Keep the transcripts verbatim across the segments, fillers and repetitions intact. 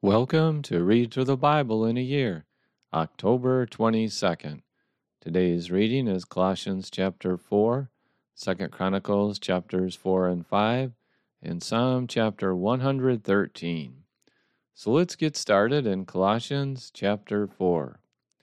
Welcome to Read Through the Bible in a Year, October twenty-second. Today's reading is Colossians chapter four, Second Chronicles chapters four and five, and Psalm chapter one hundred thirteen. So let's get started in Colossians chapter four.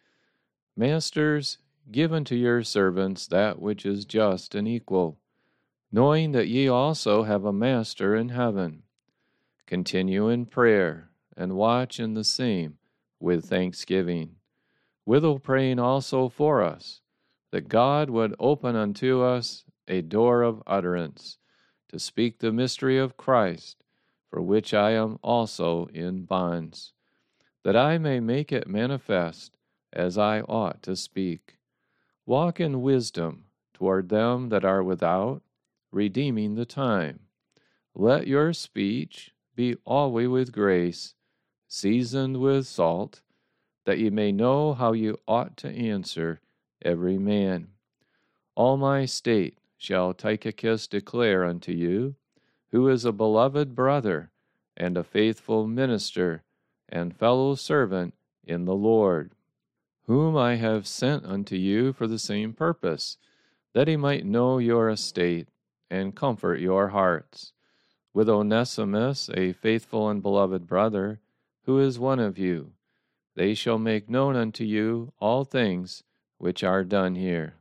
Masters, give unto your servants that which is just and equal, knowing that ye also have a master in heaven. Continue in prayer, and watch in the same with thanksgiving, withal praying also for us, that God would open unto us a door of utterance, to speak the mystery of Christ, for which I am also in bonds, that I may make it manifest as I ought to speak. Walk in wisdom toward them that are without, redeeming the time. Let your speech be always with grace, seasoned with salt, that ye may know how you ought to answer every man. All my state shall Tychicus declare unto you, who is a beloved brother, and a faithful minister, and fellow servant in the Lord, whom I have sent unto you for the same purpose, that he might know your estate, and comfort your hearts, with Onesimus, a faithful and beloved brother, who is one of you. They shall make known unto you all things which are done here.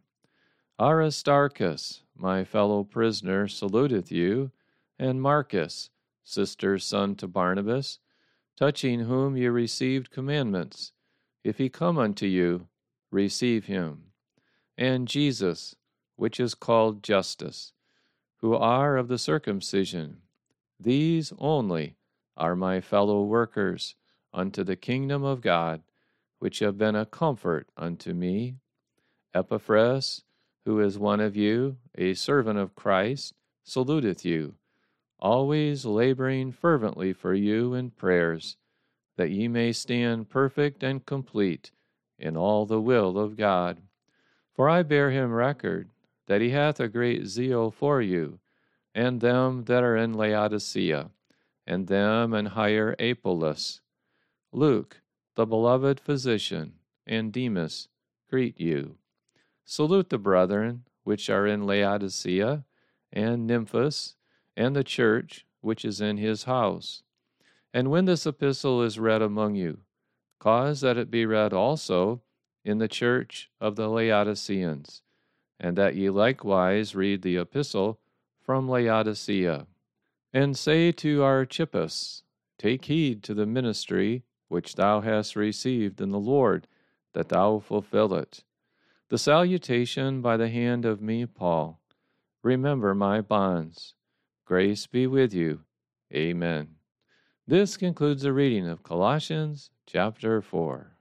Aristarchus, my fellow prisoner, saluteth you, and Marcus, sister's son to Barnabas, touching whom ye received commandments. If he come unto you, receive him. And Jesus, which is called Justus, who are of the circumcision. These only are my fellow workers unto the kingdom of God, which have been a comfort unto me. Epaphras, who is one of you, a servant of Christ, saluteth you, always laboring fervently for you in prayers, that ye may stand perfect and complete in all the will of God. For I bear him record that he hath a great zeal for you, and them that are in Laodicea, and them in Hierapolis. Luke, the beloved physician, and Demas greet you. Salute the brethren which are in Laodicea, and Nymphas, and the church which is in his house. And when this epistle is read among you, cause that it be read also in the church of the Laodiceans, and that ye likewise read the epistle from Laodicea. And say to Archippus, take heed to the ministry which thou hast received in the Lord, that thou fulfill it. The salutation by the hand of me, Paul. Remember my bonds. Grace be with you. Amen. This concludes the reading of Colossians chapter four.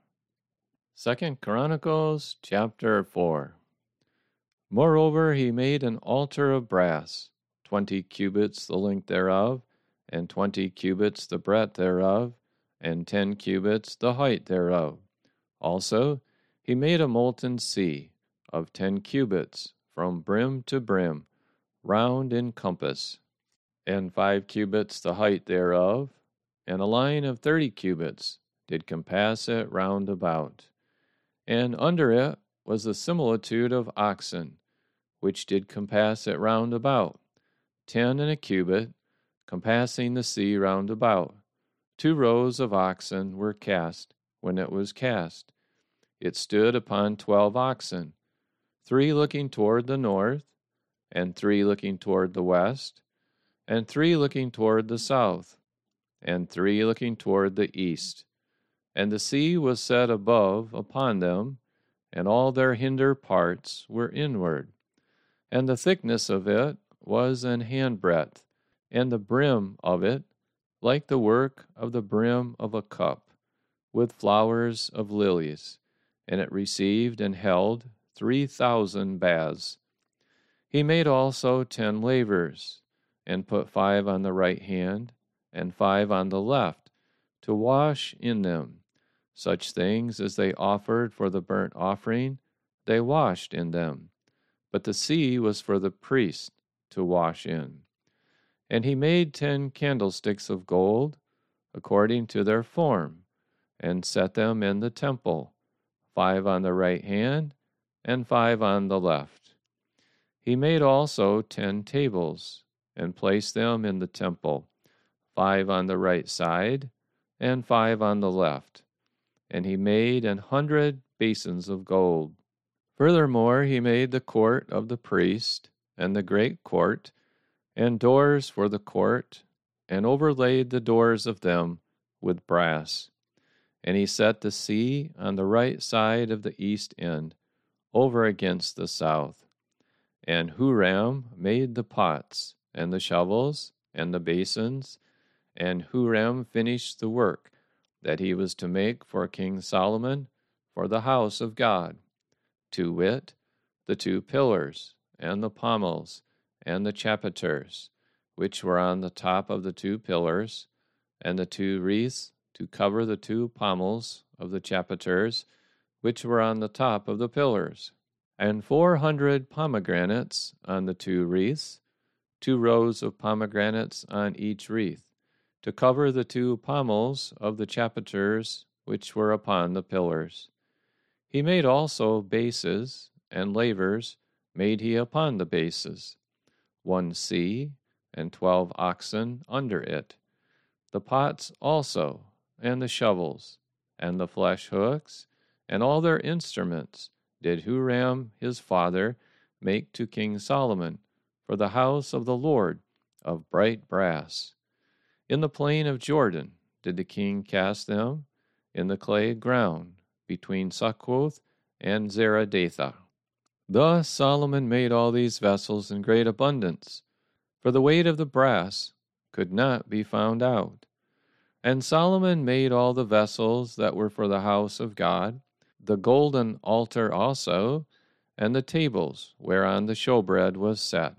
Second Chronicles chapter four. Moreover, he made an altar of brass, twenty cubits the length thereof, and twenty cubits the breadth thereof, and ten cubits the height thereof. Also he made a molten sea of ten cubits from brim to brim, round in compass, and five cubits the height thereof, and a line of thirty cubits did compass it round about. And under it was the similitude of oxen, which did compass it round about, ten and a cubit, compassing the sea round about. Two rows of oxen were cast when it was cast. It stood upon twelve oxen, three looking toward the north, and three looking toward the west, and three looking toward the south, and three looking toward the east. And the sea was set above upon them, and all their hinder parts were inward. And the thickness of it was an handbreadth, and the brim of it like the work of the brim of a cup, with flowers of lilies. And it received and held three thousand baths. He made also ten lavers, and put five on the right hand, and five on the left, to wash in them. Such things as they offered for the burnt offering, they washed in them. But the sea was for the priest to wash in. And he made ten candlesticks of gold, according to their form, and set them in the temple, five on the right hand and five on the left. He made also ten tables, and placed them in the temple, five on the right side and five on the left. And he made an hundred basins of gold. Furthermore, he made the court of the priest, and the great court, and doors for the court, and overlaid the doors of them with brass. And he set the sea on the right side of the east end, over against the south. And Huram made the pots, and the shovels, and the basins, and Huram finished the work that he was to make for King Solomon for the house of God, to wit, the two pillars, and the pommels, and the chapiters, which were on the top of the two pillars, and the two wreaths to cover the two pommels of the chapiters, which were on the top of the pillars, and four hundred pomegranates on the two wreaths, two rows of pomegranates on each wreath, to cover the two pommels of the chapiters which were upon the pillars. He made also bases, and lavers made he upon the bases, one sea, and twelve oxen under it. The pots also, and the shovels, and the flesh hooks, and all their instruments, did Huram his father make to King Solomon for the house of the Lord of bright brass. In the plain of Jordan did the king cast them, in the clay ground, between Succoth and Zeradatha. Thus Solomon made all these vessels in great abundance, for the weight of the brass could not be found out. And Solomon made all the vessels that were for the house of God, the golden altar also, and the tables whereon the showbread was set.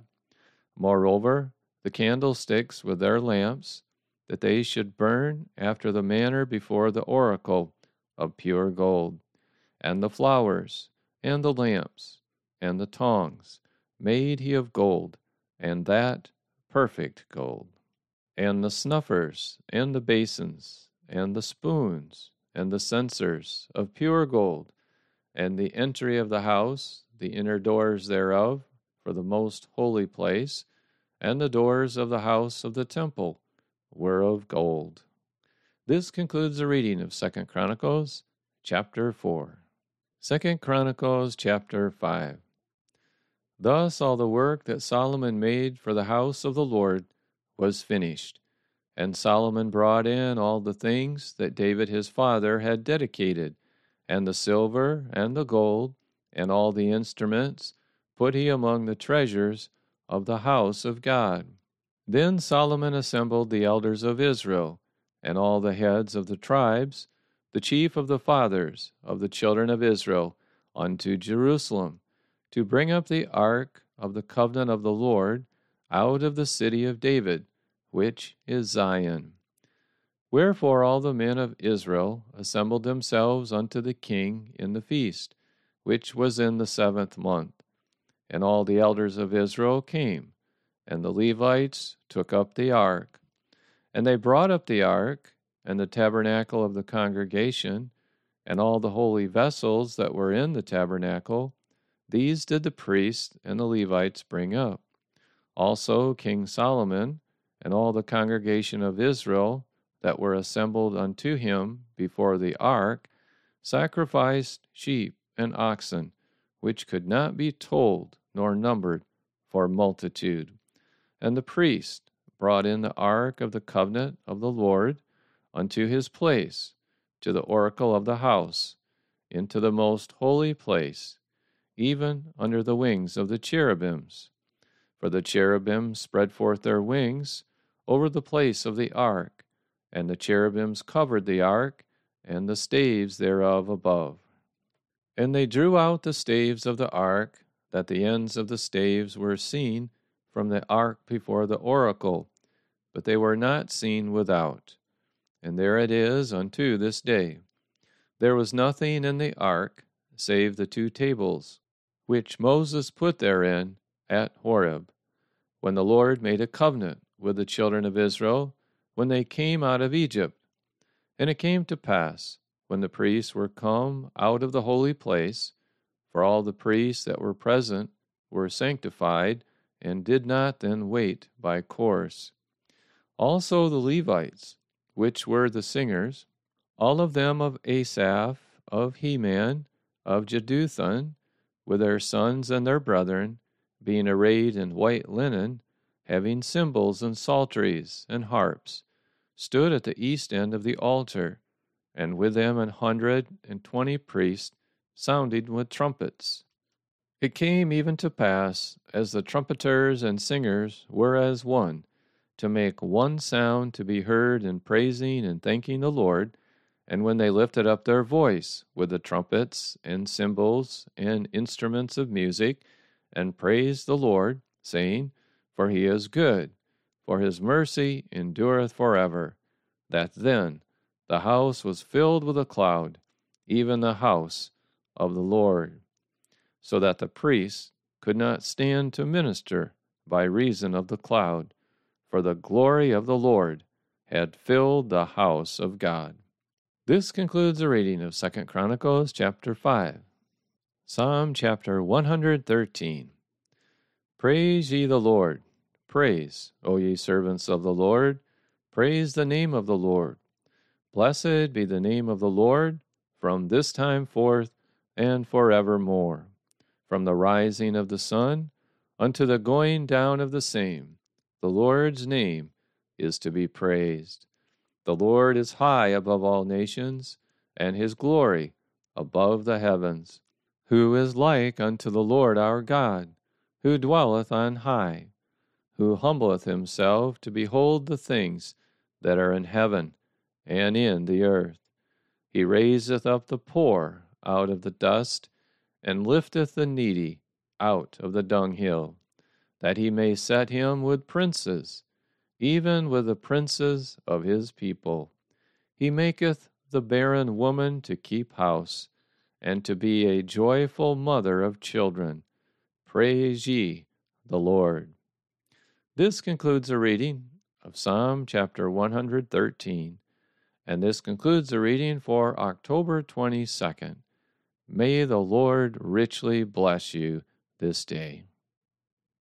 Moreover, the candlesticks with their lamps, that they should burn after the manner before the oracle of pure gold, and the flowers, and the lamps, and the tongs, made he of gold, and that perfect gold. And the snuffers, and the basins, and the spoons, and the censers of pure gold, and the entry of the house, the inner doors thereof, for the most holy place, and the doors of the house of the temple were of gold. This concludes the reading of Second Chronicles, chapter four. Second Chronicles, chapter five. Thus all the work that Solomon made for the house of the Lord was finished, and Solomon brought in all the things that David his father had dedicated, and the silver and the gold, and all the instruments, put he among the treasures of the house of God. Then Solomon assembled the elders of Israel, and all the heads of the tribes, the chief of the fathers of the children of Israel, unto Jerusalem, to bring up the ark of the covenant of the Lord out of the city of David, which is Zion. Wherefore all the men of Israel assembled themselves unto the king in the feast, which was in the seventh month. And all the elders of Israel came, and the Levites took up the ark. And they brought up the ark, and the tabernacle of the congregation, and all the holy vessels that were in the tabernacle. These did the priests and the Levites bring up. Also King Solomon, and all the congregation of Israel that were assembled unto him before the ark, sacrificed sheep and oxen, which could not be told nor numbered for multitude. And the priest brought in the ark of the covenant of the Lord unto his place, to the oracle of the house, into the most holy place, even under the wings of the cherubims. For the cherubim spread forth their wings over the place of the ark, and the cherubims covered the ark, and the staves thereof above. And they drew out the staves of the ark, that the ends of the staves were seen from the ark before the oracle, but they were not seen without. And there it is unto this day. There was nothing in the ark, save the two tables, which Moses put therein at Horeb, when the Lord made a covenant with the children of Israel, when they came out of Egypt And it came to pass, when the priests were come out of the holy place, for all the priests that were present were sanctified, and did not then wait by course. Also the Levites, which were the singers, all of them of Asaph, of Heman, of Jeduthun, with their sons and their brethren, being arrayed in white linen, having cymbals and psalteries and harps, stood at the east end of the altar, and with them an hundred and twenty priests sounding with trumpets. It came even to pass, as the trumpeters and singers were as one, to make one sound to be heard in praising and thanking the Lord, and when they lifted up their voice with the trumpets and cymbals and instruments of music, and praised the Lord, saying, For he is good, for his mercy endureth forever, that then the house was filled with a cloud, even the house of the Lord, so that the priests could not stand to minister by reason of the cloud, for the glory of the Lord had filled the house of God. This concludes the reading of Second Chronicles chapter five. Psalm chapter one hundred thirteen. Praise ye the Lord. Praise, O ye servants of the Lord. Praise the name of the Lord. Blessed be the name of the Lord from this time forth and forevermore. From the rising of the sun unto the going down of the same, the Lord's name is to be praised. The Lord is high above all nations, and his glory above the heavens. Who is like unto the Lord our God, who dwelleth on high, who humbleth himself to behold the things that are in heaven and in the earth. He raiseth up the poor out of the dust, and lifteth the needy out of the dunghill, that he may set him with princes, even with the princes of his people. He maketh the barren woman to keep house, and to be a joyful mother of children. Praise ye the Lord. This concludes the reading of Psalm chapter one hundred thirteen, and this concludes the reading for October twenty-second. May the Lord richly bless you this day.